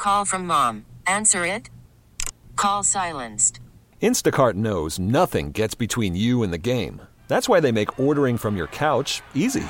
Call from mom. Answer it. Call silenced. Instacart knows nothing gets between you and the game. That's why they make ordering from your couch easy.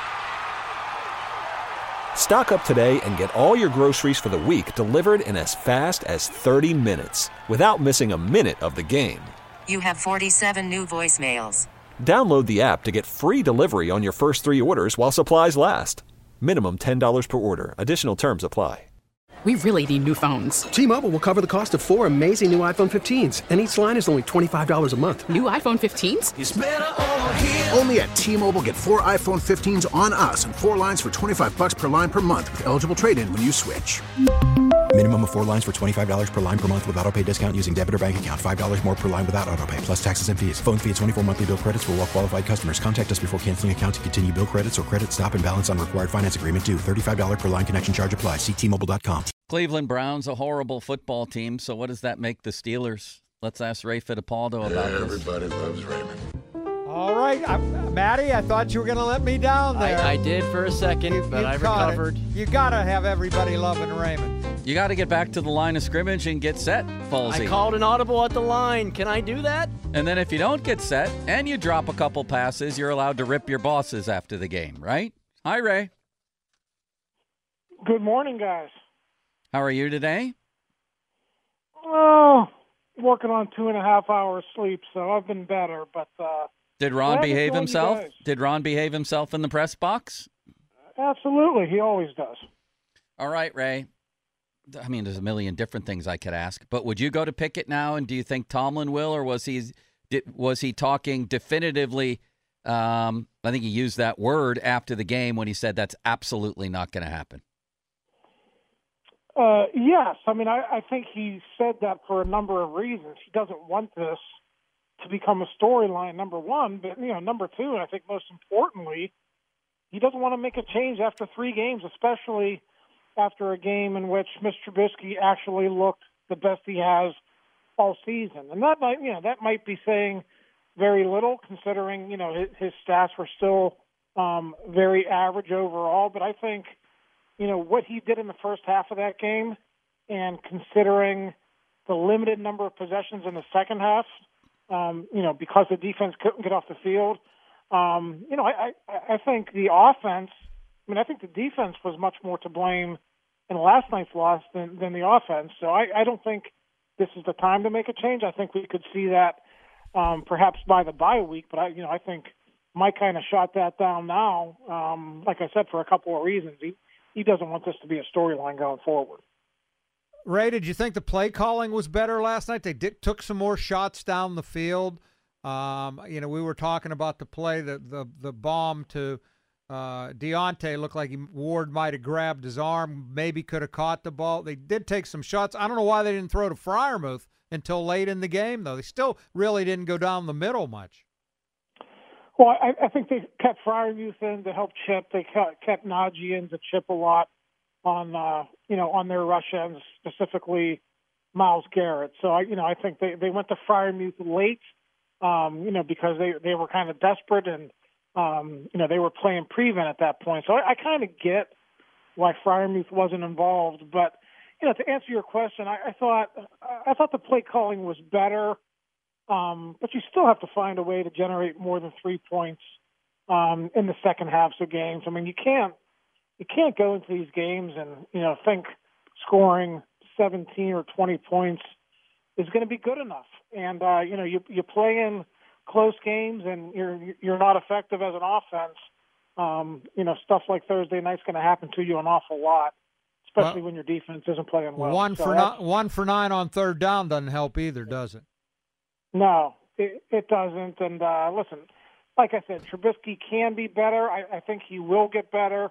Stock up today and get all your groceries for the week delivered in as fast as 30 minutes without missing a minute of the game. You have 47 new voicemails. Download the app to get free delivery on your first 3 orders while supplies last. Minimum $10 per order. Additional terms apply. We really need new phones. T-Mobile will cover the cost of 4 amazing new iPhone 15s, and each line is only $25 a month. New iPhone 15s? It's better over here. Only at T-Mobile, get 4 iPhone 15s on us and 4 lines for $25 per line per month with eligible trade-in when you switch. Minimum of 4 lines for $25 per line per month with autopay discount using debit or bank account. $5 more per line without autopay, plus taxes and fees. Phone fee at 24 monthly bill credits for well-qualified customers. Contact us before canceling account to continue bill credits or credit stop and balance on required finance agreement due. $35 per line connection charge applies. See T-Mobile.com. Cleveland Browns, a horrible football team. So what does that make the Steelers? Let's ask Ray Fittipaldo about this. Everybody loves Raymond. All right, Matty, I thought you were going to let me down there. I did for a second, but I recovered. You got to have everybody loving Raymond. You got to get back to the line of scrimmage and get set, Falsey. I called an audible at the line. Can I do that? And then if you don't get set and you drop a couple passes, you're allowed to rip your bosses after the game, right? Hi, Ray. Good morning, guys. How are you today? Oh, working on 2.5 hours sleep, so I've been better. But did Ron behave himself? Did Ron behave himself in the press box? Absolutely, he always does. All right, Ray. I mean, there's a million different things I could ask, but would you go to Pickett now? And do you think Tomlin will, or was he talking definitively? I think he used that word after the game when he said that's absolutely not going to happen. Yes. I mean, I think he said that for a number of reasons. He doesn't want this to become a storyline, number one. But, number two, and I think most importantly, he doesn't want to make a change after 3 games, especially after a game in which Mr. Trubisky actually looked the best he has all season. And that might be saying very little, considering, his stats were still very average overall. But I think, what he did in the first half of that game, and considering the limited number of possessions in the second half, because the defense couldn't get off the field, I think the offense, I think the defense was much more to blame in last night's loss than the offense. So I don't think this is the time to make a change. I think we could see that perhaps by the bye week, but I think Mike kind of shot that down now, like I said, for a couple of reasons. He doesn't want this to be a storyline going forward. Ray, did you think the play calling was better last night? They took some more shots down the field. We were talking about the play, the bomb to Deontay looked like Ward might have grabbed his arm, maybe could have caught the ball. They did take some shots. I don't know why they didn't throw to Freiermuth until late in the game, though. They still really didn't go down the middle much. Well, I think they kept Freiermuth in to help chip. They kept Najee in to chip a lot on their rush ends, specifically Myles Garrett. So I think they went to Freiermuth late, because they were kind of desperate and they were playing prevent at that point. So I kind of get why Freiermuth wasn't involved. But to answer your question, I thought the play calling was better. But you still have to find a way to generate more than 3 points in the second halves of games. I mean, you can't go into these games and think scoring 17 or 20 points is going to be good enough. And you play in close games and you're not effective as an offense. Stuff like Thursday night's going to happen to you an awful lot, especially when your defense isn't playing well. 1 for 9 on third down doesn't help either, does it? No, it doesn't. And listen, like I said, Trubisky can be better. I think he will get better.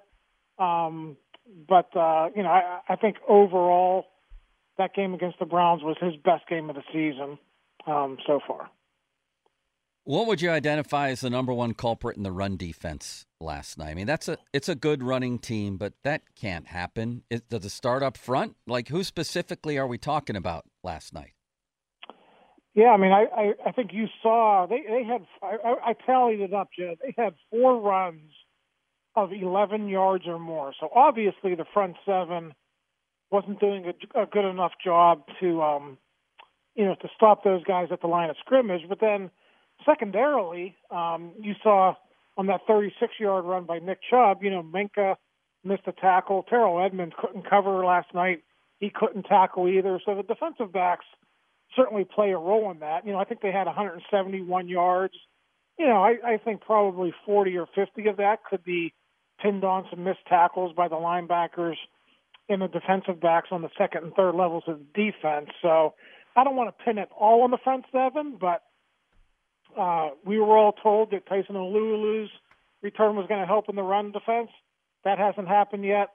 But I think overall that game against the Browns was his best game of the season so far. What would you identify as the number one culprit in the run defense last night? I mean, it's a good running team, but that can't happen. Does it start up front? Like, who specifically are we talking about last night? Yeah, I mean, I think you saw they had I tallied it up, Jed. They had 4 runs of 11 yards or more. So obviously the front 7 wasn't doing a good enough job to to stop those guys at the line of scrimmage. But then secondarily, you saw on that 36-yard run by Nick Chubb, Minka missed a tackle. Terrell Edmonds couldn't cover last night. He couldn't tackle either. So the defensive backs certainly play a role in that. I think they had 171 yards. I think probably 40 or 50 of that could be pinned on some missed tackles by the linebackers and the defensive backs on the second and third levels of the defense. So I don't want to pin it all on the front seven, but we were all told that Tyson Alualu's return was going to help in the run defense. That hasn't happened yet.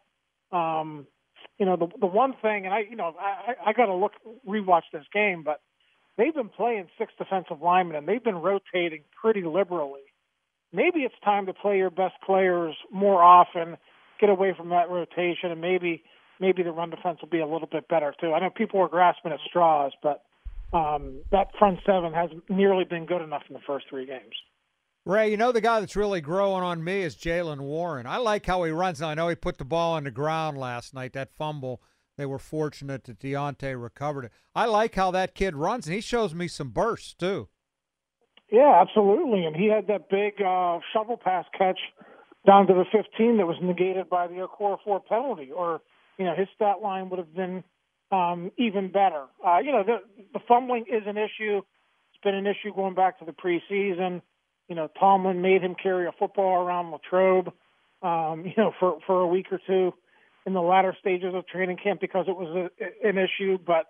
The one thing, and I got to rewatch this game, but they've been playing 6 defensive linemen, and they've been rotating pretty liberally. Maybe it's time to play your best players more often, get away from that rotation, and maybe the run defense will be a little bit better too. I know people are grasping at straws, but that front seven hasn't nearly been good enough in the first 3 games. Ray, the guy that's really growing on me is Jaylen Warren. I like how he runs. Now, I know he put the ball on the ground last night, that fumble. They were fortunate that Deontay recovered it. I like how that kid runs, and he shows me some bursts too. Yeah, absolutely. And he had that big shovel pass catch down to the 15 that was negated by the Okorafor penalty, or his stat line would have been even better. The fumbling is an issue. It's been an issue going back to the preseason. Tomlin made him carry a football around Latrobe, for a week or two in the latter stages of training camp because it was an issue. But,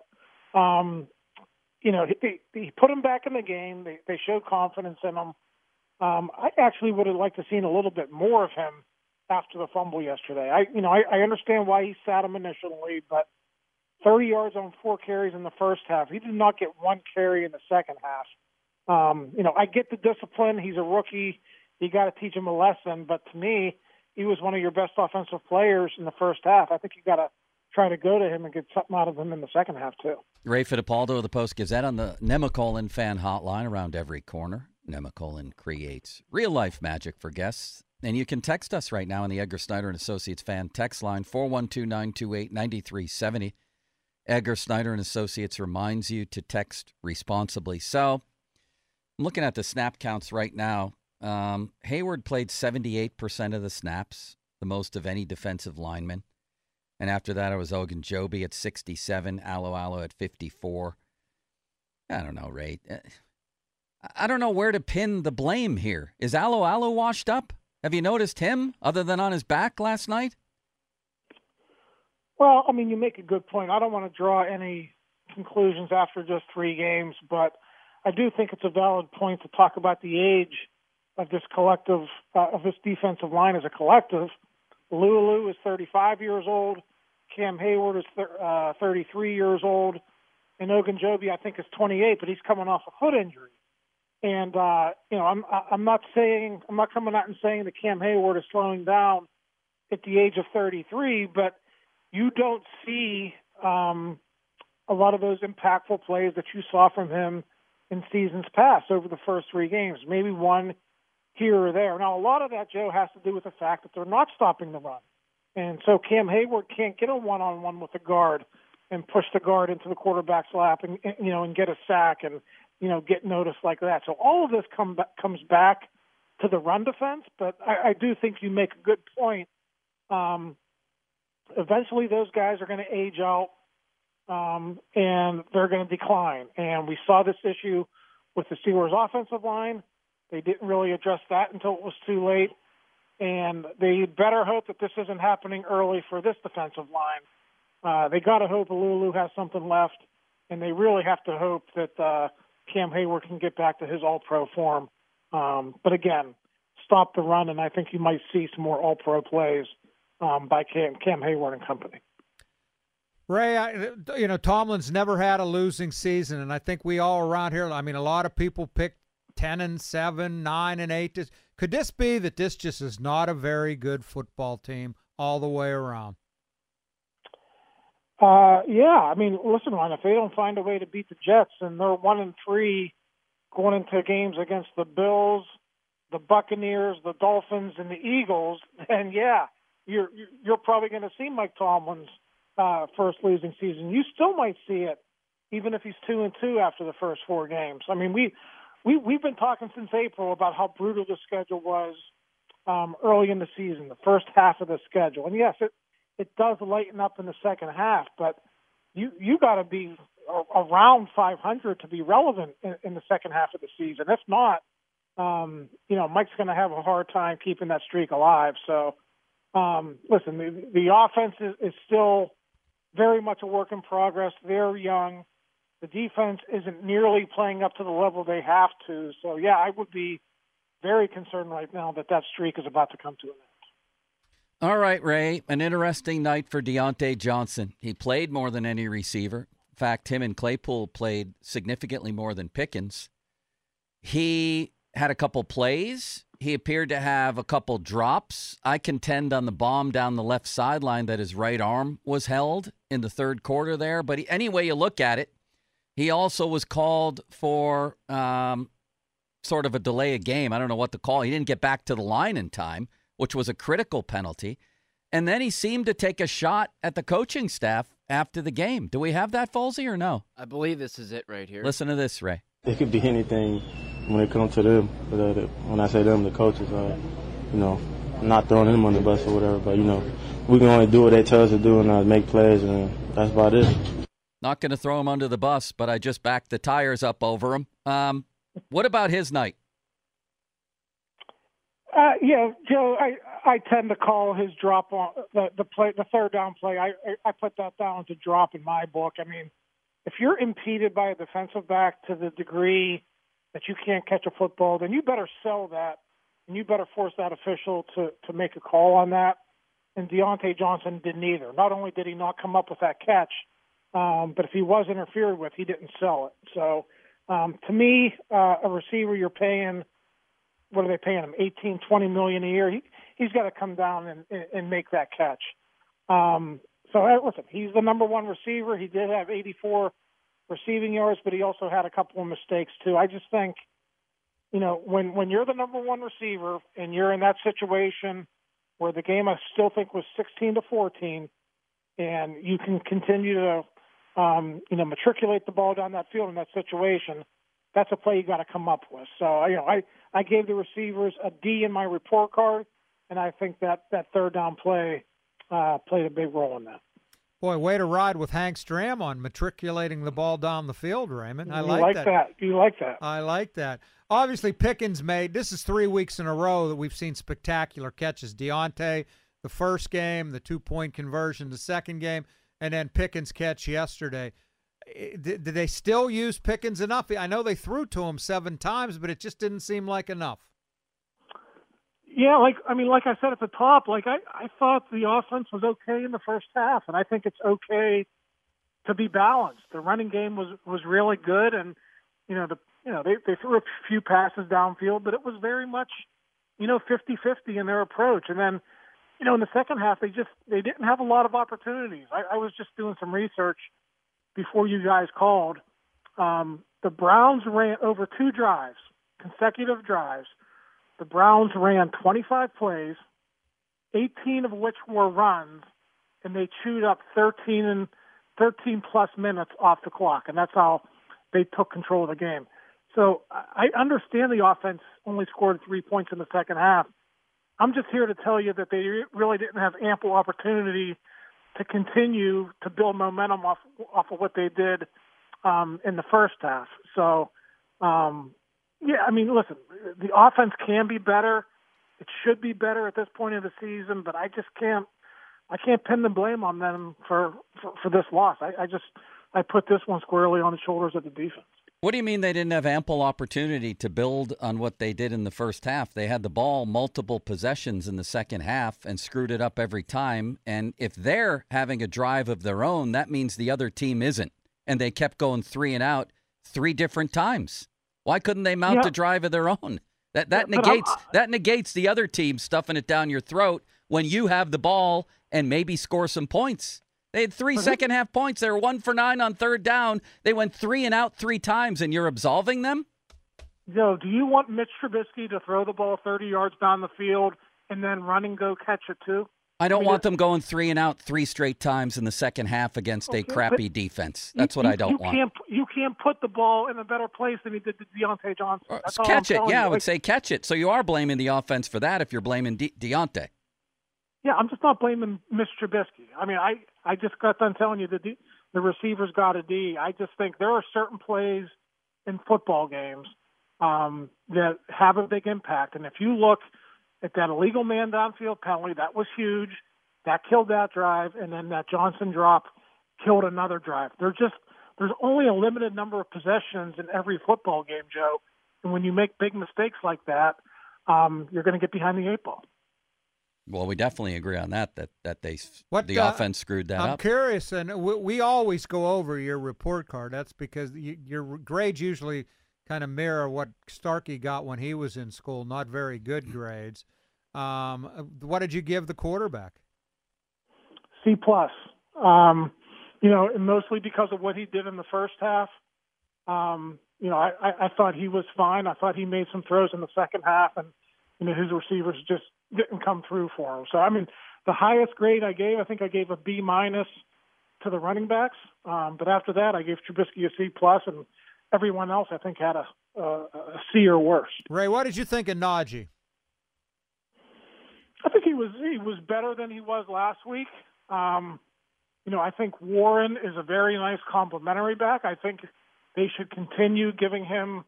he put him back in the game. They showed confidence in him. I actually would have liked to seen a little bit more of him after the fumble yesterday. I understand why he sat him initially, but 30 yards on 4 carries in the first half. He did not get 1 carry in the second half. I get the discipline. He's a rookie. You got to teach him a lesson. But to me, he was one of your best offensive players in the first half. I think you got to try to go to him and get something out of him in the second half too. Ray Fittipaldo of the Post-Gazette on the Nemacolin fan hotline around every corner. Nemacolin creates real-life magic for guests. And you can text us right now on the Edgar Snyder and Associates fan text line, 412-928-9370. Edgar Snyder and Associates reminds you to text responsibly. So I'm looking at the snap counts right now. Hayward played 78% of the snaps, the most of any defensive lineman. And after that, it was Ogunjobi at 67, Alo at 54. I don't know, Ray. I don't know where to pin the blame here. Is Alo washed up? Have you noticed him other than on his back last night? Well, you make a good point. I don't want to draw any conclusions after just 3 games, but I do think it's a valid point to talk about the age of this collective, of this defensive line as a collective. Lulu is 35 years old. Cam Hayward is 33 years old. And Ogunjobi, I think, is 28, but he's coming off a foot injury. And, I'm not coming out and saying that Cam Hayward is slowing down at the age of 33, but you don't see a lot of those impactful plays that you saw from him in seasons past over the first 3 games, maybe 1 here or there. Now, a lot of that, Joe, has to do with the fact that they're not stopping the run. And so Cam Hayward can't get a one-on-one with the guard and push the guard into the quarterback's lap and get a sack and, get noticed like that. So all of this comes back to the run defense, but I do think you make a good point. Eventually those guys are going to age out, and they're going to decline. And we saw this issue with the Steelers' offensive line. They didn't really address that until it was too late. And they better hope that this isn't happening early for this defensive line. They got to hope Alulu has something left, and they really have to hope that Cam Hayward can get back to his all-pro form. But again, stop the run, and I think you might see some more all-pro plays by Cam Hayward and company. Ray, Tomlin's never had a losing season, and I think we all around here, a lot of people picked 10-7, 9-8. Could this be that this just is not a very good football team all the way around? Yeah. Listen, Ron, if they don't find a way to beat the Jets and they're 1-3 going into games against the Bills, the Buccaneers, the Dolphins, and the Eagles, then yeah, you're probably going to see Mike Tomlin's first losing season. You still might see it, even if he's 2-2 after the first 4 games. I mean, we've been talking since April about how brutal the schedule was early in the season, the first half of the schedule. And yes, it does lighten up in the second half, but you got to be around 500 to be relevant in the second half of the season. If not, Mike's going to have a hard time keeping that streak alive. So, listen, the offense is still very much a work in progress. They're young. The defense isn't nearly playing up to the level they have to. So, yeah, I would be very concerned right now that streak is about to come to an end. All right, Ray, an interesting night for Deontay Johnson. He played more than any receiver. In fact, him and Claypool played significantly more than Pickens. He had a couple plays. He appeared to have a couple drops. I contend on the bomb down the left sideline that his right arm was held in the third quarter there. But any way you look at it, he also was called for sort of a delay of game. I don't know what to call it. He didn't get back to the line in time, which was a critical penalty. And then he seemed to take a shot at the coaching staff after the game. Do we have that, Folsey, or no? I believe this is it right here. Listen to this, Ray. It could be anything when it comes to them. But when I say them, the coaches, not throwing them on the bus or whatever. But, we can only do what they tell us to do and make plays, and that's about it. Not going to throw him under the bus, but I just backed the tires up over him. What about his night? Joe, I tend to call his drop on the play, the third down play. I put that down to drop in my book. I mean, if you're impeded by a defensive back to the degree that you can't catch a football, then you better sell that, and you better force that official to make a call on that. And Deontay Johnson didn't either. Not only did he not come up with that catch, but if he was interfered with, he didn't sell it. So, to me, a receiver you're paying, what are they paying him, $18-20 million a year? He's got to come down and make that catch. Listen, he's the number one receiver. He did have 84 receiving yards, but he also had a couple of mistakes too. I just think, when you're the number one receiver and you're in that situation where the game I still think was 16-14, and you can continue to matriculate the ball down that field in that situation, that's a play you got to come up with. So, I gave the receivers a D in my report card, and I think that third down play played a big role in that. Boy, way to ride with Hank Stram on matriculating the ball down the field, Raymond. You like that. I like that. Obviously, Pickens this is 3 weeks in a row that we've seen spectacular catches. Deontay, the first game, the 2-point conversion, the second game, and then Pickens' catch yesterday. Did they still use Pickens enough? I know they threw to him 7 times, but it just didn't seem like enough. Yeah, like I said at the top, I thought the offense was okay in the first half, and I think it's okay to be balanced. The running game was really good, and they threw a few passes downfield, but it was very much 50-50 in their approach. And then in the second half they didn't have a lot of opportunities. I was just doing some research before you guys called. The Browns ran over 2 drives, consecutive drives. The Browns ran 25 plays, 18 of which were runs, and they chewed up 13 plus minutes off the clock, and that's how they took control of the game. So I understand the offense only scored 3 points in the second half. I'm just here to tell you that they really didn't have ample opportunity to continue to build momentum off of what they did in the first half. So, listen, the offense can be better. It should be better at this point of the season, but I can't pin the blame on them for this loss. I put this one squarely on the shoulders of the defense. What do you mean they didn't have ample opportunity to build on what they did in the first half? They had the ball multiple possessions in the second half and screwed it up every time. And if they're having a drive of their own, that means the other team isn't. And they kept going 3 and out 3 different times. Why couldn't they mount a drive of their own? That negates the other team stuffing it down your throat when you have the ball and maybe score some points. They had 3 second-half points. They were 1 for 9 on third down. They went 3 and out 3 times, and you're absolving them? Joe, do you want Mitch Trubisky to throw the ball 30 yards down the field and then run and go catch it too? I don't want them going 3 and out 3 straight times in the second half against a crappy defense. That's what I don't want. You can't put the ball in a better place than he did to Deontay Johnson. That's all catch I'm it. telling Yeah, you. I would say catch it. So you are blaming the offense for that if you're blaming Deontay. Yeah, I'm just not blaming Mitch Trubisky. I mean, I just got done telling you that the receivers got a D. I just think there are certain plays in football games that have a big impact. And if you look at that illegal man downfield penalty, that was huge. That killed that drive, and then that Johnson drop killed another drive. There's only a limited number of possessions in every football game, Joe. And when you make big mistakes like that, you're going to get behind the 8 ball. Well, we definitely agree on that the offense screwed that up. I'm curious, and we always go over your report card. That's because your grades usually kind of mirror what Starkey got when he was in school, not very good grades. What did you give the quarterback? C+. Mostly because of what he did in the first half. I thought he was fine. I thought he made some throws in the second half, and his receivers just didn't come through for him. So, I mean, the highest grade I think I gave a B- to the running backs. But after that, I gave Trubisky a C+, and everyone else I think had a C or worse. Ray, what did you think of Najee? I think he was better than he was last week. I think Warren is a very nice complementary back. I think they should continue giving him,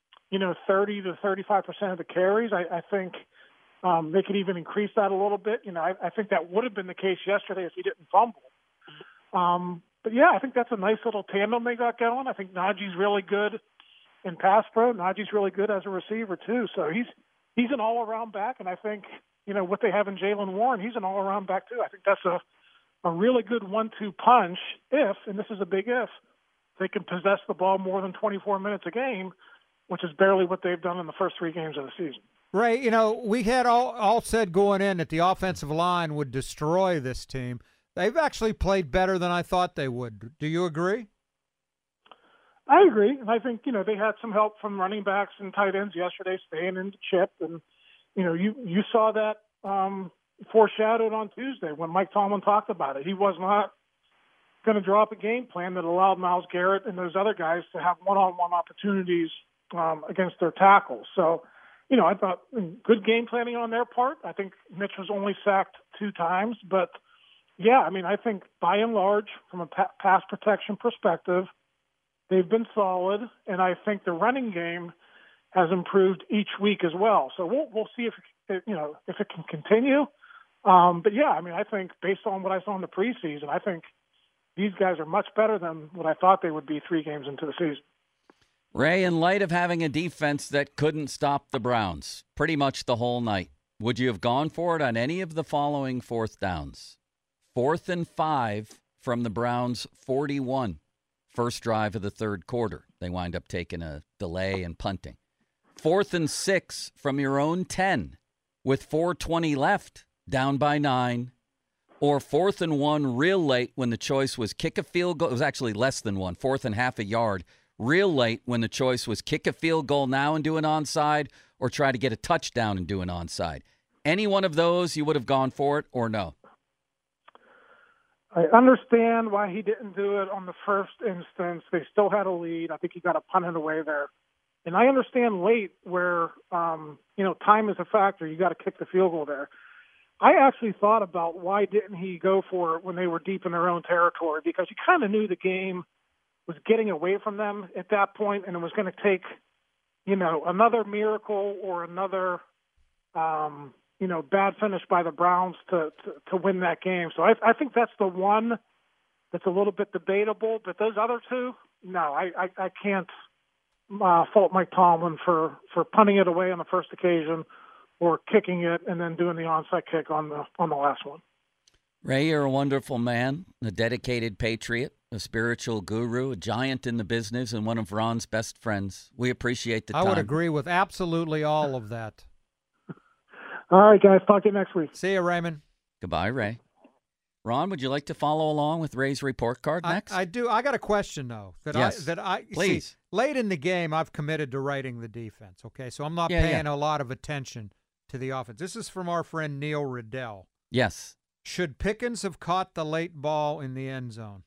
30 to 35% of the carries. I think they could even increase that a little bit. I think that would have been the case yesterday if he didn't fumble. But yeah, I think that's a nice little tandem they got going. I think Najee's really good in pass pro. Najee's really good as a receiver too. So he's an all-around back, and I think what they have in Jaylen Warren, he's an all-around back too. I think that's a really good 1-2 punch if, and this is a big if, they can possess the ball more than 24 minutes a game, which is barely what they've done in the first 3 games of the season. Ray, we had all said going in that the offensive line would destroy this team. They've actually played better than I thought they would. Do you agree? I agree, and I think they had some help from running backs and tight ends yesterday, staying in the chip, and you saw that foreshadowed on Tuesday when Mike Tomlin talked about it. He was not going to draw up a game plan that allowed Myles Garrett and those other guys to have one-on-one opportunities against their tackles. So, I thought good game planning on their part. I think Mitch was only sacked 2 times, but yeah, I think by and large, from a pass protection perspective, they've been solid, and I think the running game has improved each week as well. So we'll see if it can continue. But yeah, I think based on what I saw in the preseason, I think these guys are much better than what I thought they would be 3 games into the season. Ray, in light of having a defense that couldn't stop the Browns pretty much the whole night, would you have gone for it on any of the following 4th downs? 4th and 5 from the Browns' 41, first drive of the third quarter. They wind up taking a delay and punting. 4th and 6 from your own 10 with 4:20 left, down by 9. Or 4th and 1 real late when the choice was kick a field goal. It was actually less than 1, 4th and half a yard. Real late when the choice was kick a field goal now and do an onside or try to get a touchdown and do an onside. Any one of those you would have gone for it or no? I understand why he didn't do it on the first instance. They still had a lead. I think he got a punt away there. And I understand late where, time is a factor. You got to kick the field goal there. I actually thought about why didn't he go for it when they were deep in their own territory, because you kind of knew the game was getting away from them at that point, and it was going to take, another miracle or another, bad finish by the Browns to win that game. So I think that's the one that's a little bit debatable. But those other 2, no, I can't fault Mike Tomlin for punting it away on the first occasion or kicking it and then doing the onside kick on the last one. Ray, you're a wonderful man, a dedicated patriot, a spiritual guru, a giant in the business, and one of Ron's best friends. We appreciate the time. I would agree with absolutely all of that. All right, guys. Talk to you next week. See you, Raymond. Goodbye, Ray. Ron, would you like to follow along with Ray's report card next? I do. I got a question, though. Please. See, late in the game, I've committed to writing the defense, okay? So I'm not paying a lot of attention to the offense. This is from our friend Neil Riddell. Yes. Should Pickens have caught the late ball in the end zone?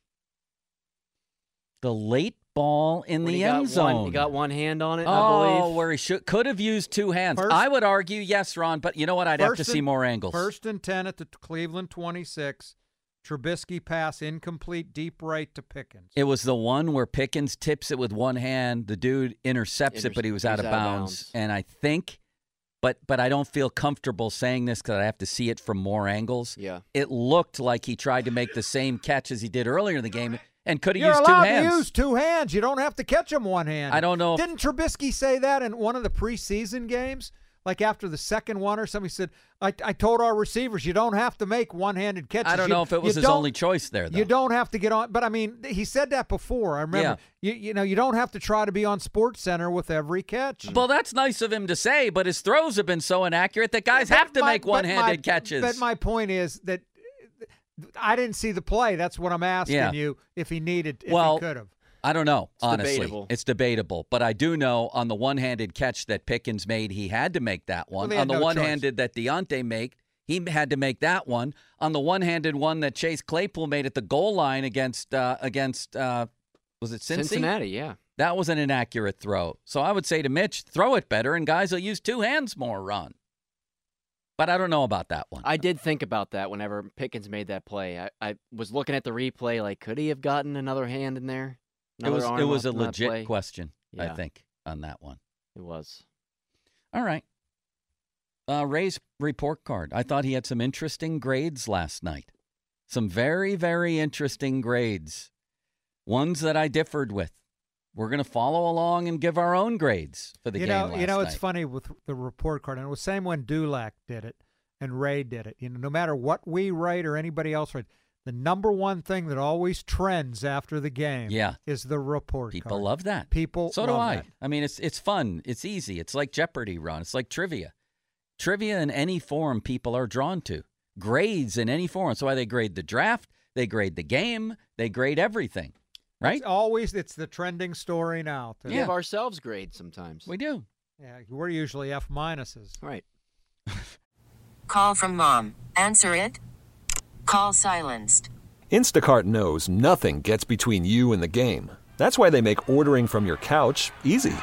The late ball in the end zone. He got one hand on it, I believe. Where he could have used two hands. I would argue yes, Ron, but you know what? I'd have to see more angles. 1st and 10 at the Cleveland 26. Trubisky pass incomplete, deep right to Pickens. It was the one where Pickens tips it with one hand. The dude intercepts it, but he was out of bounds. And I think, but I don't feel comfortable saying this because I have to see it from more angles. Yeah. It looked like he tried to make the same catch as he did earlier in the game and could have You're used two allowed hands. to use two hands. You don't have to catch them one hand. I don't know. Didn't Trubisky say that in one of the preseason games? Like after the second one or something, he said, I told our receivers, you don't have to make one-handed catches. I don't know if it was his only choice there, though. You don't have to get on. But, I mean, he said that before. I remember. Yeah. You don't have to try to be on SportsCenter with every catch. Well, that's nice of him to say, but his throws have been so inaccurate that guys have to make one-handed catches. But my point is that I didn't see the play. That's what I'm asking you if he needed, if he could have. I don't know, honestly. Debatable. It's debatable. But I do know on the one-handed catch that Pickens made, he had to make that one. Well, on the one-handed that Deontay made, he had to make that one. On the one-handed one that Chase Claypool made at the goal line against was it Cincinnati, yeah. That was an inaccurate throw. So I would say to Mitch, throw it better, and guys will use two hands more, Ron. But I don't know about that one. I did think about that whenever Pickens made that play. I was looking at the replay, like, could he have gotten another hand in there? It was a legit question, I think, on that one. It was. All right. Ray's report card. I thought he had some interesting grades last night. Some very, very interesting grades. Ones that I differed with. We're going to follow along and give our own grades for the game last night. It's funny with the report card, and it was the same when Dulac did it and Ray did it. No matter what we write or anybody else writes, the number one thing that always trends after the game is the report People card. love that. So do I. I mean, it's fun. It's easy. It's like Jeopardy, Ron. It's like trivia. Trivia in any form people are drawn to. Grades in any form. That's why they grade the draft. They grade the game. They grade everything. Right? It's the trending story now. We give ourselves grades sometimes. We do. Yeah, we're usually F minuses. Right. Call from mom. Answer it. Call silenced. Instacart knows nothing gets between you and the game. That's why they make ordering from your couch easy.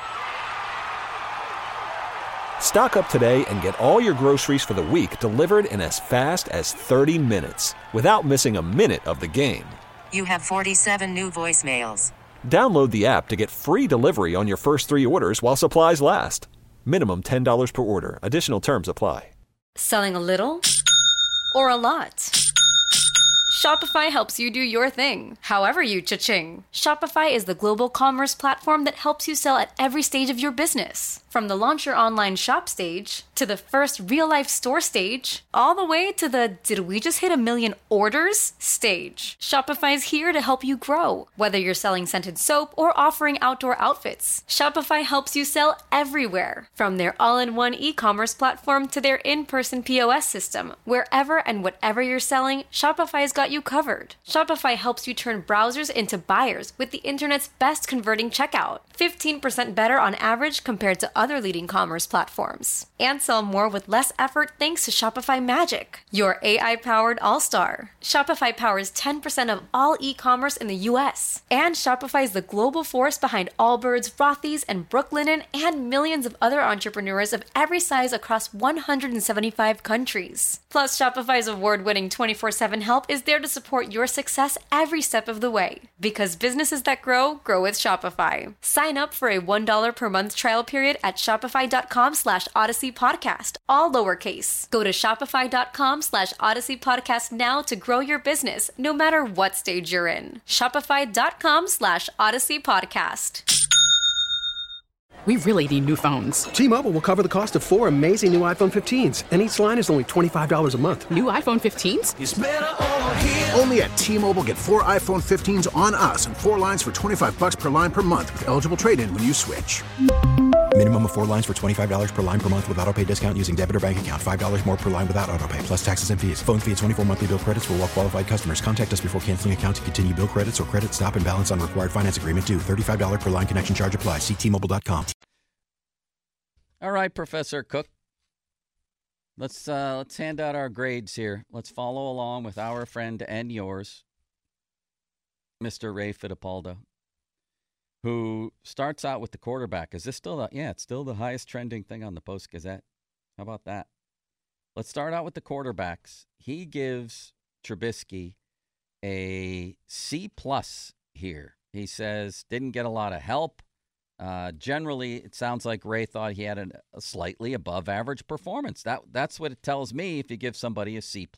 Stock up today and get all your groceries for the week delivered in as fast as 30 minutes without missing a minute of the game. You have 47 new voicemails. Download the app to get free delivery on your first 3 orders while supplies last. Minimum $10 per order. Additional terms apply. Selling a little or a lot? Shopify helps you do your thing, however you cha-ching. Shopify is the global commerce platform that helps you sell at every stage of your business. From the launch your online shop stage, to the first real-life store stage, all the way to the did we just hit 1 million orders stage. Shopify is here to help you grow. Whether you're selling scented soap or offering outdoor outfits, Shopify helps you sell everywhere. From their all-in-one e-commerce platform to their in-person POS system. Wherever and whatever you're selling, Shopify's got you covered. Shopify helps you turn browsers into buyers with the internet's best converting checkout. 15% better on average compared to other leading commerce platforms. And sell more with less effort thanks to Shopify Magic, your AI-powered all-star. Shopify powers 10% of all e-commerce in the U.S. And Shopify is the global force behind Allbirds, Rothy's, and Brooklinen, and millions of other entrepreneurs of every size across 175 countries. Plus, Shopify's award-winning 24/7 help is there to support your success every step of the way. Because businesses that grow, grow with Shopify. Sign up for a $1 per month trial period at shopify.com/Odyssey Podcast, all lowercase. Go to shopify.com/Odyssey Podcast now to grow your business, no matter what stage you're in. Shopify.com/Odyssey Podcast. We really need new phones. T-Mobile will cover the cost of 4 amazing new iPhone 15s, and each line is only $25 a month. New iPhone 15s? It's better over here. Only at T-Mobile, get 4 iPhone 15s on us and 4 lines for $25 per line per month with eligible trade-in when you switch. Minimum of 4 lines for $25 per line per month with autopay discount using debit or bank account. $5 more per line without autopay, plus taxes and fees. Phone fee at 24 monthly bill credits for well-qualified customers. Contact us before canceling account to continue bill credits or credit stop and balance on required finance agreement due. $35 per line connection charge applies. See T-Mobile.com. All right, Professor Cook. Let's hand out our grades here. Let's follow along with our friend and yours, Mr. Ray Fittipaldo, who starts out with the quarterback. Is this still it's still the highest trending thing on the Post-Gazette. How about that? Let's start out with the quarterbacks. He gives Trubisky a C+ here. He says didn't get a lot of help. Generally, it sounds like Ray thought he had a slightly above average performance. That's what it tells me if you give somebody a C+.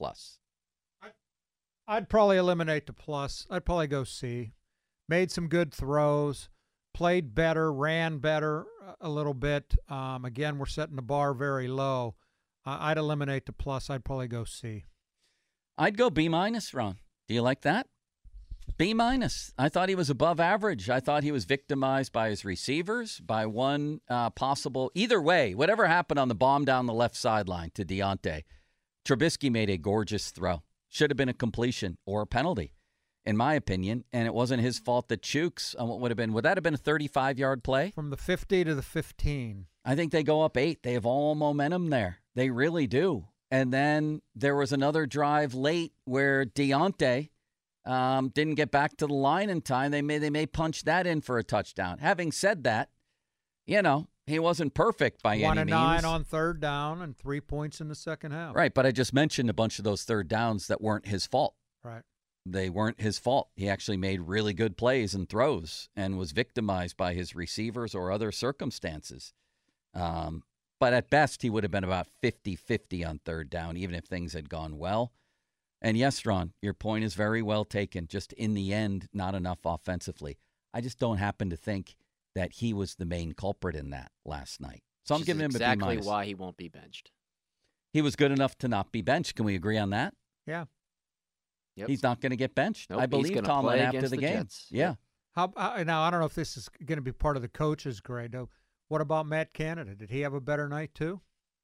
I'd probably eliminate the plus. I'd probably go C. Made some good throws, played better, ran better a little bit. Again, we're setting the bar very low. I'd eliminate the plus. I'd probably go C. I'd go B-, Ron. Do you like that? B-. I thought he was above average. I thought he was victimized by his receivers, by one possible. Either way, whatever happened on the bomb down the left sideline to Deontay, Trubisky made a gorgeous throw. Should have been a completion or a penalty, in my opinion. And it wasn't his fault that Chooks, would that have been a 35-yard play? From the 50 to the 15. I think they go up 8. They have all momentum there. They really do. And then there was another drive late where Deontay didn't get back to the line in time. They may punch that in for a touchdown. Having said that, he wasn't perfect by any means. 1 of 9 on third down and 3 points in the second half. Right, but I just mentioned a bunch of those third downs that weren't his fault. Right. They weren't his fault. He actually made really good plays and throws and was victimized by his receivers or other circumstances. But at best, he would have been about 50-50 on third down, even if things had gone well. And yes, Ron, your point is very well taken. Just in the end, not enough offensively. I just don't happen to think that he was the main culprit in that last night. So I'm giving him a B-. Exactly why he won't be benched. He was good enough to not be benched. Can we agree on that? Yeah. Yep. He's not going to get benched. Nope, I believe Tomlin after the game. Jets. Yeah. Now, I don't know if this is going to be part of the coach's grade, though. What about Matt Canada? Did he have a better night, too?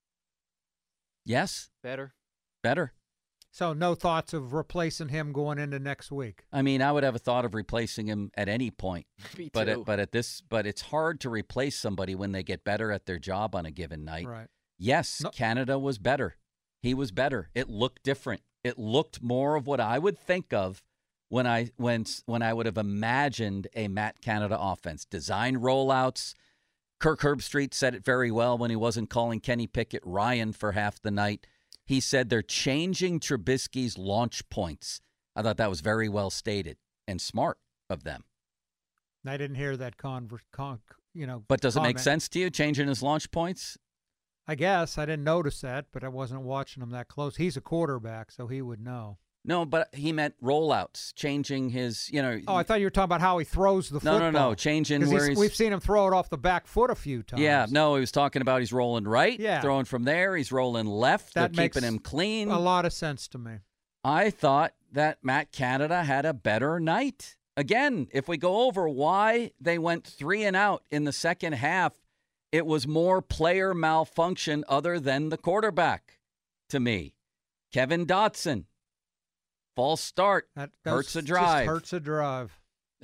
Yes. Better. So no thoughts of replacing him going into next week? I mean, I would have a thought of replacing him at any point. Me but too. But it's hard to replace somebody when they get better at their job on a given night. Right. Yes, No. Canada was better. He was better. It looked different. It looked more of what I would think of when I would have imagined a Matt Canada offense. Design rollouts. Kirk Herbstreit said it very well when he wasn't calling Kenny Pickett Ryan for half the night. He said they're changing Trubisky's launch points. I thought that was very well stated and smart of them. I didn't hear that But does it make comment. sense to you, changing his launch points? I guess. I didn't notice that, but I wasn't watching him that close. He's a quarterback, so he would know. No, but he meant rollouts, changing his, Oh, I thought you were talking about how he throws the football. No, changing 'Cause where we've seen him throw it off the back foot a few times. Yeah, no, he was talking about he's rolling right, Yeah. throwing from there, he's rolling left, That they're makes keeping him clean. a lot of sense to me. I thought that Matt Canada had a better night. Again, if we go over why they went 3 and out in the second half, it was more player malfunction other than the quarterback to me. Kevin Dotson, false start, hurts a drive. Just hurts a drive.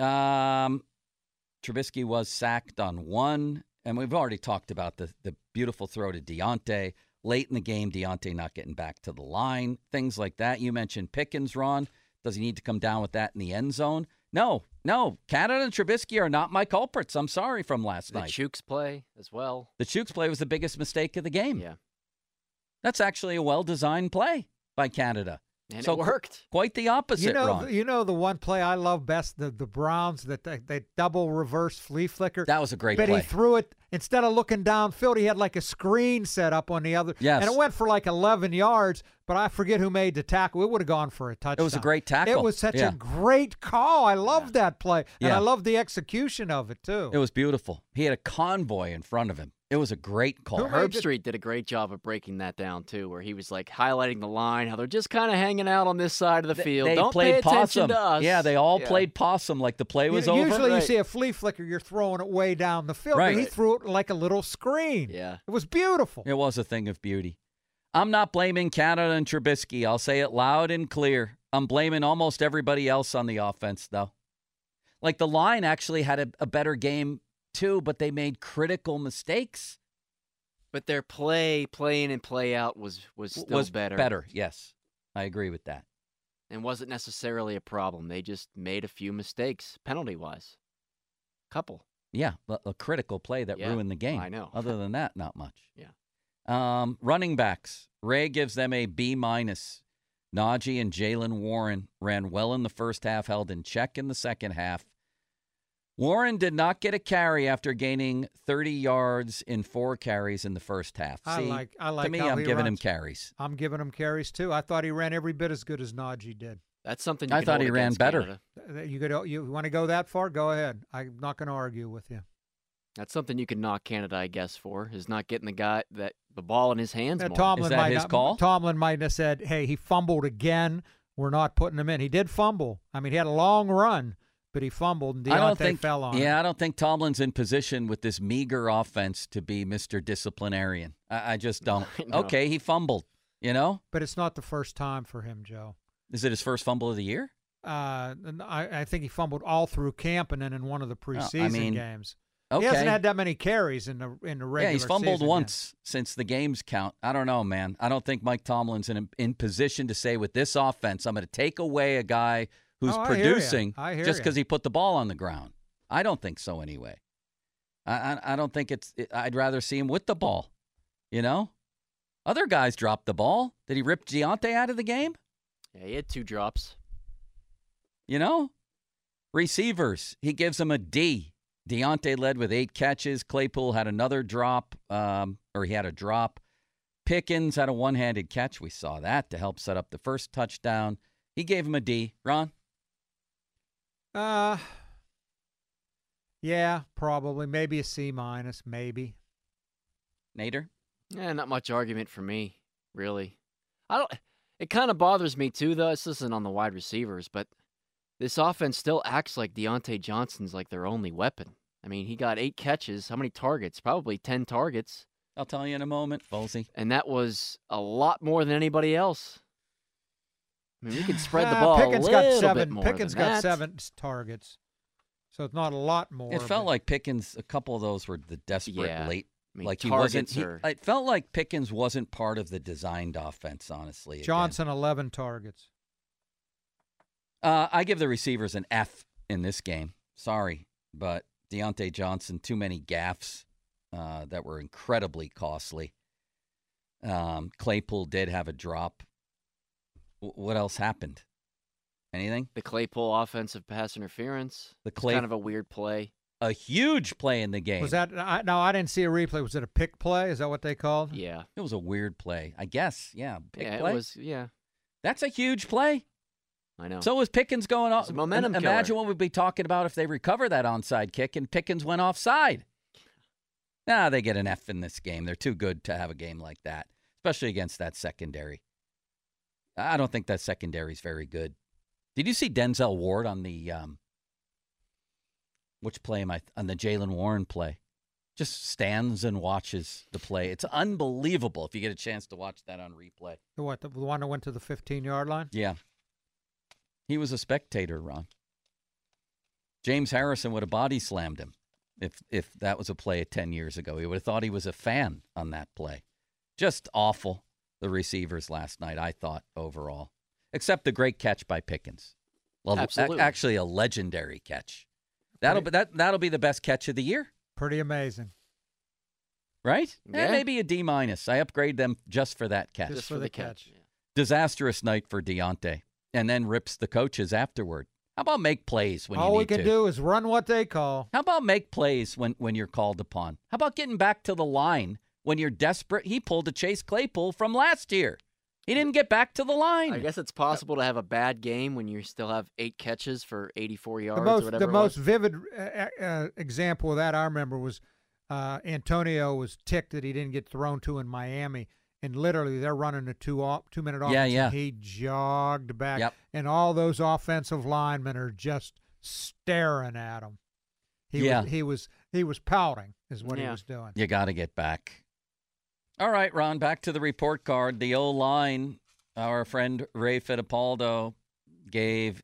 Trubisky was sacked on 1, and we've already talked about the beautiful throw to Deontay. Late in the game, Deontay not getting back to the line, things like that. You mentioned Pickens, Ron. Does he need to come down with that in the end zone? No. Canada and Trubisky are not my culprits. I'm sorry from last night. The Chooks play as well. The Chooks play was the biggest mistake of the game. Yeah. That's actually a well-designed play by Canada. And so it worked. Quite the opposite, Ron. You know the one play I love best, the Browns, that they double reverse flea flicker. That was a great but play. He threw it, instead of looking downfield, he had like a screen set up on the other. Yes. And it went for like 11 yards, but I forget who made the tackle. It would have gone for a touchdown. It was a great tackle. It was such Yeah. a great call. I loved that play. And Yeah. I loved the execution of it, too. It was beautiful. He had a convoy in front of him. It was a great call. Herbstreit did a great job of breaking that down, too, where he was like highlighting the line, how they're just kind of hanging out on this side of the field. They Don't played pay attention possum. to us. Yeah, they all played possum like the play was over. Usually you see a flea flicker, you're throwing it way down the field. Right. But he threw it like a little screen. Yeah. It was beautiful. It was a thing of beauty. I'm not blaming Canada and Trubisky. I'll say it loud and clear. I'm blaming almost everybody else on the offense, though. Like the line actually had a better game, too, but they made critical mistakes. But their play in and play out was still better. Better, yes. I agree with that. And wasn't necessarily a problem. They just made a few mistakes, penalty-wise. Couple. Yeah, a critical play that ruined the game. I know. Other than that, not much. Yeah. Running backs. Ray gives them a B-. Najee and Jaylen Warren ran well in the first half, held in check in the second half. Warren did not get a carry after gaining 30 yards in 4 carries in the first half. I like to me, how I'm he giving him runs. carries. I'm giving him carries, too. I thought he ran every bit as good as Najee did. That's something I thought he ran better. You want to go that far? Go ahead. I'm not going to argue with you. That's something you can knock Canada, I guess, for, is not getting the ball in his hands more. Tomlin is that his call? Tomlin might have said, hey, he fumbled again. We're not putting him in. He did fumble. I mean, he had a long run, but he fumbled, and Deontay fell on him. Yeah, I don't think Tomlin's in position with this meager offense to be Mr. Disciplinarian. I just don't. Okay, he fumbled, But it's not the first time for him, Joe. Is it his first fumble of the year? I think he fumbled all through camp and then in one of the preseason games. Okay. He hasn't had that many carries in the regular Yeah, he's fumbled season once since the games count. I don't know, man. I don't think Mike Tomlin's in position to say with this offense, I'm going to take away a guy who's producing just because he put the ball on the ground. I don't think so anyway. I don't think I'd rather see him with the ball, Other guys dropped the ball. Did he rip Deontay out of the game? Yeah, he had 2 drops. Receivers, he gives them a D. Deontay led with 8 catches. Claypool had another drop, or he had a drop. Pickens had a one-handed catch. We saw that to help set up the first touchdown. He gave him a D. Ron? Yeah, probably. Maybe a C-, maybe. Nader? Yeah, not much argument for me, really. It kind of bothers me, too, though. This isn't on the wide receivers, but this offense still acts like Deontay Johnson's like their only weapon. I mean, he got 8 catches. How many targets? Probably 10 targets. I'll tell you in a moment, Folsey. And that was a lot more than anybody else. I mean, we could spread the ball Pickens a got little 7. bit more Pickens than got that. 7 targets, so it's not a lot more. It felt like Pickens. A couple of those were the desperate late. I mean, like he wasn't. targets It felt like Pickens wasn't part of the designed offense. Honestly, Johnson 11 targets. I give the receivers an F in this game. Sorry, but Deontay Johnson, too many gaffes that were incredibly costly. Claypool did have a drop. What else happened? Anything? The Claypool offensive pass interference. It's kind of a weird play. A huge play in the game. Was that? No, I didn't see a replay. Was it a pick play? Is that what they called? Yeah. It was a weird play. I guess. Yeah. Pick It play. was. Yeah. That's a huge play. I know. So was Pickens going off? It's a momentum Imagine killer. what we'd be talking about if they recover that onside kick and Pickens went offside. Nah, they get an F in this game. They're too good to have a game like that, especially against that secondary. I don't think that secondary is very good. Did you see Denzel Ward on the which play am I on the Jaylen Warren play? Just stands and watches the play. It's unbelievable if you get a chance to watch that on replay. The one that went to the 15-yard line? Yeah. He was a spectator, Ron. James Harrison would have body slammed him if that was a play 10 years ago. He would have thought he was a fan on that play. Just awful, the receivers last night, I thought, overall. Except the great catch by Pickens. Well, Absolutely. Actually a legendary catch. That'll be the best catch of the year. Pretty amazing. Right? Yeah. Maybe a D-. I upgrade them just for that catch. Just for the catch. Yeah. Disastrous night for Deontay. And then rips the coaches afterward. How about make plays when you need to? All we can do is run what they call. How about make plays when you're called upon? How about getting back to the line when you're desperate? He pulled a Chase Claypool from last year. He didn't get back to the line. I guess it's possible to have a bad game when you still have 8 catches for 84 yards or whatever. The most vivid example of that I remember was Antonio was ticked that he didn't get thrown to in Miami. And literally, they're running a 2-minute offense. Yeah. And he jogged back. Yep. And all those offensive linemen are just staring at him. He was pouting is what he was doing. You got to get back. All right, Ron, back to the report card. The O-line, our friend Ray Fittipaldo gave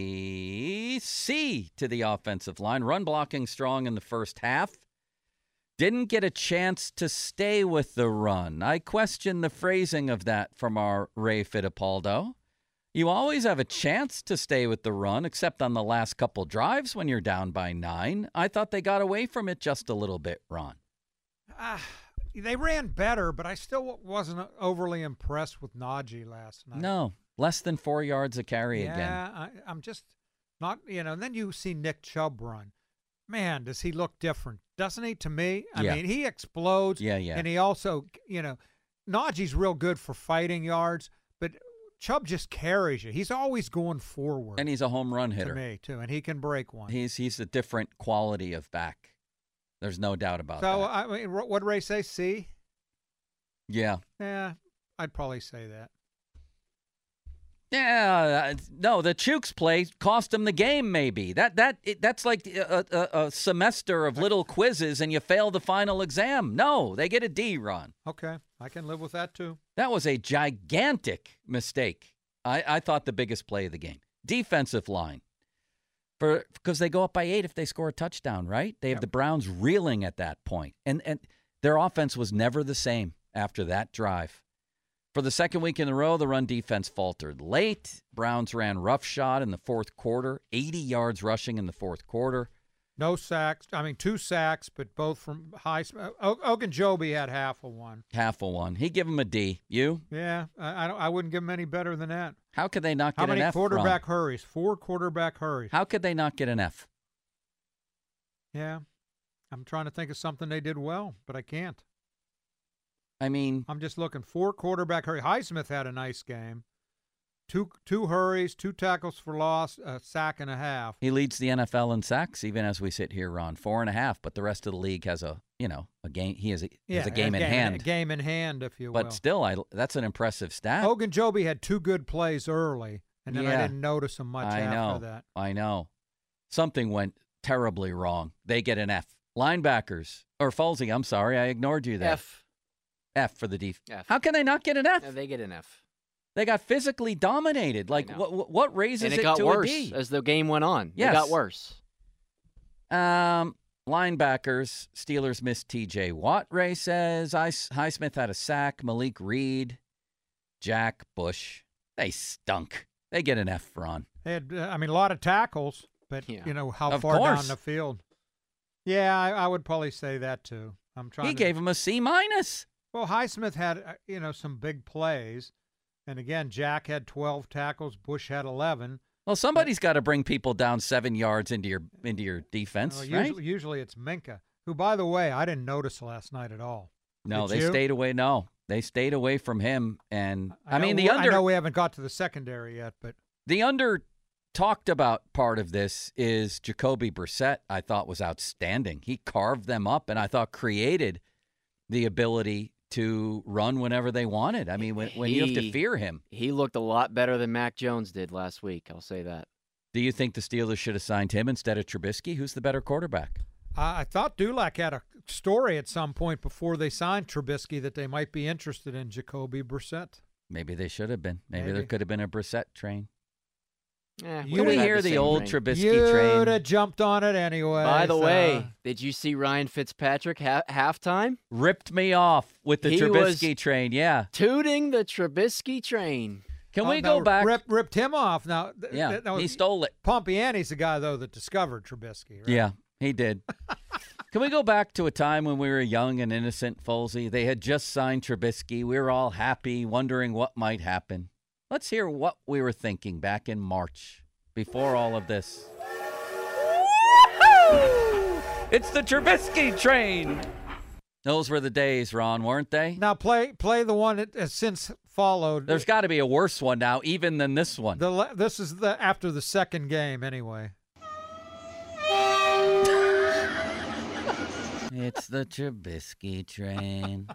a C to the offensive line. Run blocking strong in the first half. didn't get a chance to stay with the run. I question the phrasing of that from our Ray Fittipaldo. You always have a chance to stay with the run, except on the last couple drives when you're down by 9. I thought they got away from it just a little bit, Ron. They ran better, but I still wasn't overly impressed with Najee last night. No, less than 4 yards a carry again. Yeah, I'm just not, and then you see Nick Chubb run. Man, does he look different? Doesn't he, to me? I mean, he explodes. Yeah. And he also, Najee's real good for fighting yards, but Chubb just carries you. He's always going forward. And he's a home run hitter. To me, too, and he can break one. He's a different quality of back. There's no doubt about that. So, I mean, what did Ray say, C? Yeah. Yeah, I'd probably say that. Yeah, no, the Chooks play cost him the game. Maybe that's like a semester of little quizzes, and you fail the final exam. No, they get a D, Ron. Okay, I can live with that too. That was a gigantic mistake. I thought the biggest play of the game. Defensive line, because they go up by 8 if they score a touchdown. Right? They have the Browns reeling at that point, and their offense was never the same after that drive. For the second week in a row, the run defense faltered late. Browns ran roughshod in the fourth quarter, 80 yards rushing in the fourth quarter. No sacks. I mean, 2 sacks, but both from Highsmith. Ogunjobi had half of one. Half of one. He give him a D. You? Yeah, I wouldn't give him any better than that. How could they not get an F? How many quarterback Ron? hurries? 4 quarterback hurries. How could they not get an F? Yeah, I'm trying to think of something they did well, but I can't. I mean, I'm just looking. 4 quarterback hurries. Highsmith had a nice game. Two hurries, 2 tackles for loss, a sack and a half. He leads the NFL in sacks, even as we sit here, Ron. 4.5, but the rest of the league has a game. He has a game in hand. A game in hand, if you will. But still, that's an impressive stat. Ogunjobi had 2 good plays early, and then I didn't notice him much after that. I know. Something went terribly wrong. They get an F. Linebackers, or Falsey, I'm sorry, I ignored you there. F for the defense. F. How can they not get an F? Yeah, they get an F. They got physically dominated. Like, what raises it to a D? And it got worse as the game went on. Yes. It got worse. Linebackers, Steelers missed T.J. Watt, Ray says. Highsmith had a sack. Malik Reed, Jack Bush. They stunk. They get an F, Ron. They had, a lot of tackles, but, how Of far course. down the field. Yeah, I would probably say that, too. He gave him a C minus. Well, Highsmith had, some big plays. And again, Jack had 12 tackles. Bush had 11. Well, somebody's got to bring people down 7 yards into your defense, right? Usually it's Minka, who, by the way, I didn't notice last night at all. No, Did they you? stayed away. No, they stayed away from him. And I know we haven't got to the secondary yet, but the under talked about part of this is Jacoby Brissett. I thought was outstanding. He carved them up, and I thought created the ability to run whenever they wanted. I mean, when you have to fear him. He looked a lot better than Mac Jones did last week. I'll say that. Do you think the Steelers should have signed him instead of Trubisky? Who's the better quarterback? I thought Dulac had a story at some point before they signed Trubisky that they might be interested in Jacoby Brissett. Maybe they should have been. Maybe there could have been a Brissett train. Can we hear the old Trubisky train? You'd have jumped on it anyway. By the way, did you see Ryan Fitzpatrick halftime? Ripped me off with the Trubisky train, yeah. Tooting the Trubisky train. Can we go back? Ripped him off. Now, he stole it. Pompiani's the guy, though, that discovered Trubisky, right? Yeah, he did. Can we go back to a time when we were young and innocent, Folsey? They had just signed Trubisky. We were all happy, wondering what might happen. Let's hear what we were thinking back in March, before all of this. Woo-hoo! It's the Trubisky train. Those were the days, Ron, weren't they? Now play the one that has since followed. There's got to be a worse one now, even than this one. This is after the second game, anyway. It's the Trubisky train.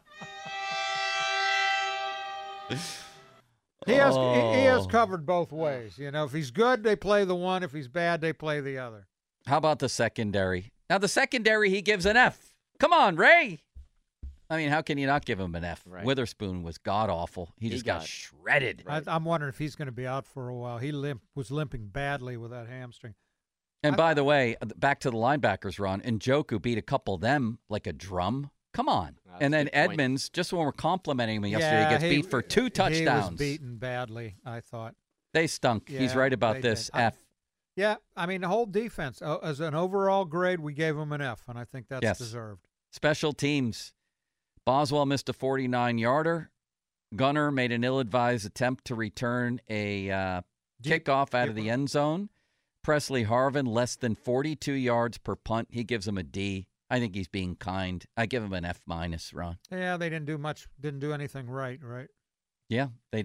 He has covered both ways. If he's good, they play the one. If he's bad, they play the other. How about the secondary? Now, the secondary, he gives an F. Come on, Ray. I mean, how can you not give him an F? Right. Witherspoon was god-awful. He just got shredded. Right. I'm wondering if he's going to be out for a while. He was limping badly with that hamstring. And by the way, back to the linebackers, Ron. Njoku beat a couple of them like a drum. Come on. And then Edmonds, just when we're complimenting him yesterday, gets beat for 2 touchdowns. He was beaten badly, I thought. They stunk. Yeah, he's right about this. F. Yeah, I mean, the whole defense, as an overall grade, we gave him an F, and I think that's deserved. Special teams. Boswell missed a 49-yarder. Gunner made an ill-advised attempt to return a kickoff out of the end zone. Presley Harvin, less than 42 yards per punt. He gives him a D. I think he's being kind. I give him an F-, Ron. Yeah, they didn't do anything right? Yeah, they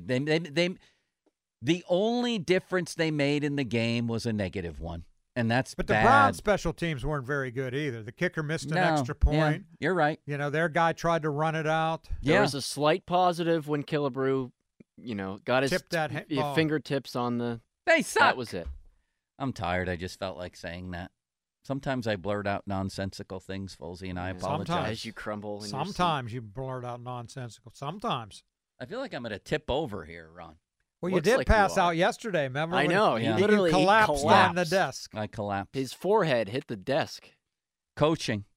the only difference they made in the game was a -1, and that's But bad. the Browns' special teams weren't very good either. The kicker missed an extra point. Yeah, you're right. Their guy tried to run it out. There was a slight positive when Killebrew, got his tipped that fingertips on the. They suck. That was it. I'm tired. I just felt like saying that. Sometimes I blurt out nonsensical things, Folsey, and I apologize. Sometimes as you crumble. Sometimes you blurt out nonsensical. Sometimes. I feel like I'm going to tip over here, Ron. Well, you did pass out yesterday, remember? I know. He literally collapsed on the desk. I collapsed. His forehead hit the desk. Coaching.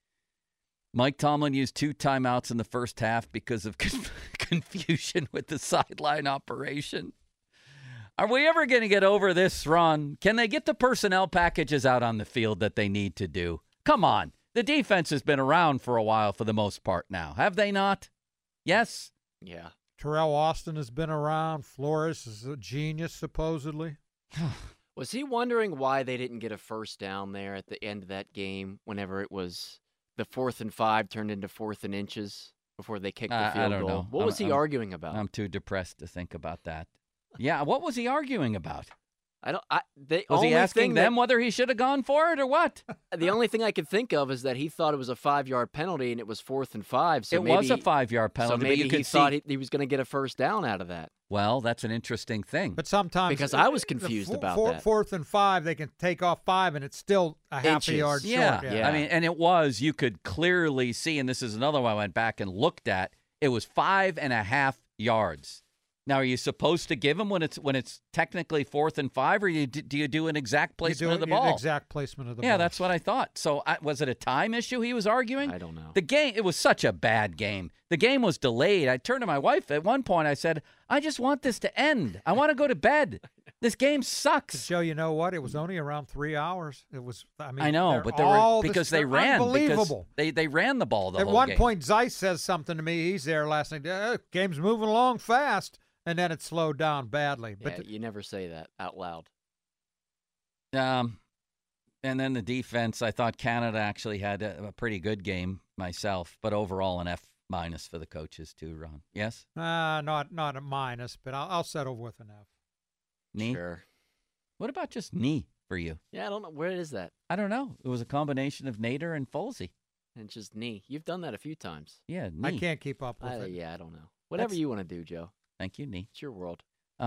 Mike Tomlin used 2 timeouts in the first half because of confusion with the sideline operation. Are we ever going to get over this, Ron? Can they get the personnel packages out on the field that they need to do? Come on. The defense has been around for a while for the most part now. Have they not? Yes? Yeah. Terrell Austin has been around. Flores is a genius, supposedly. Was he wondering why they didn't get a first down there at the end of that game whenever it was the 4th and 5 turned into 4th and inches before they kicked the field I don't goal? know. What was he arguing about? I'm too depressed to think about that. Yeah, what was he arguing about? Was he asking them whether he should have gone for it or what? The only thing I could think of is that he thought it was a 5-yard penalty and it was 4th and 5. So it was a 5-yard penalty. So maybe but you he could thought he was going to get a first down out of that. Well, that's an interesting thing. But sometimes because I was confused about that. 4th and 5, they can take off 5, and it's still a half a yard short. Yeah. I mean, and it was. You could clearly see, and this is another one I went back and looked at. It was 5.5 yards. Now, are you supposed to give him when it's technically 4th and 5, or do you do an exact placement of the ball? Exact placement of the ball. Yeah, that's what I thought. So was it a time issue he was arguing? I don't know. The game, it was such a bad game. The game was delayed. I turned to my wife at one point. I said, I just want this to end. I want to go to bed. This game sucks. Joe, you know what? It was only around 3 hours. It was. I know, but they ran because unbelievable. They ran the ball the whole game. At one point, Zeiss says something to me. He's there last night. Game's moving along fast. And then it slowed down badly. But you never say that out loud. And then the defense, I thought Canada actually had a pretty good game myself, but overall an F- for the coaches too, Ron. Yes? Not a minus, but I'll settle with an F. Knee? Sure. What about just knee for you? Yeah, I don't know. Where is that? I don't know. It was a combination of Nader and Folsey. And just knee. You've done that a few times. Yeah, knee. I can't keep up with it. Yeah, I don't know. Whatever you want to do, Joe. Thank you, knee. It's your world.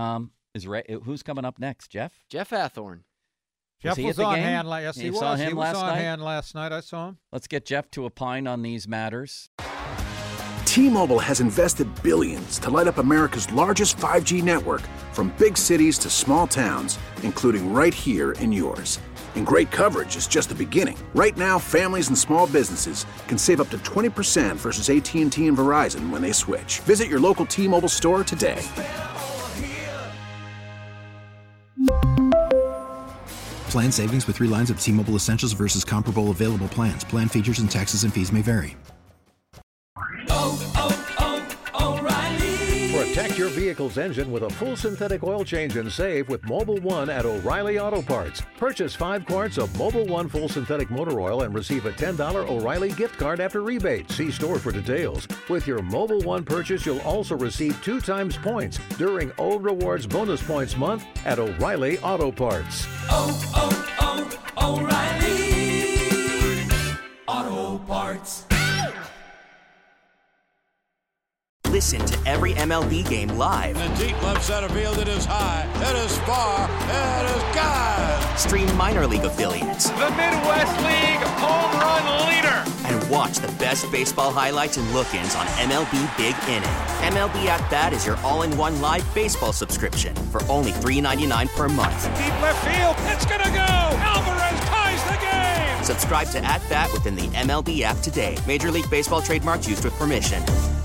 Who's coming up next, Jeff? Jeff Hathorn. Jeff was on hand. Yes, he was. He was on hand last night. I saw him. Let's get Jeff to opine on these matters. T-Mobile has invested billions to light up America's largest 5G network, from big cities to small towns, including right here in yours. And great coverage is just the beginning. Right now, families and small businesses can save up to 20% versus AT&T and Verizon when they switch. Visit your local T-Mobile store today. Plan savings with 3 lines of T-Mobile Essentials versus comparable available plans. Plan features and taxes and fees may vary. Protect your vehicle's engine with a full synthetic oil change and save with Mobil 1 at O'Reilly Auto Parts. Purchase 5 quarts of Mobil 1 full synthetic motor oil and receive a $10 O'Reilly gift card after rebate. See store for details. With your Mobil 1 purchase, you'll also receive 2 times points during O Rewards Bonus Points Month at O'Reilly Auto Parts. O'Reilly Auto Parts. Listen to every MLB game live. In the deep left center field, it is high, it is far, it is gone. Stream minor league affiliates. The Midwest League home run leader. And Watch the best baseball highlights and look-ins on MLB Big Inning. MLB At Bat is your all-in-one live baseball subscription for only $3.99 per month. Deep left field. It's going to go. Alvarez ties the game. Subscribe to At Bat within the MLB app today. Major League Baseball trademarks used with permission.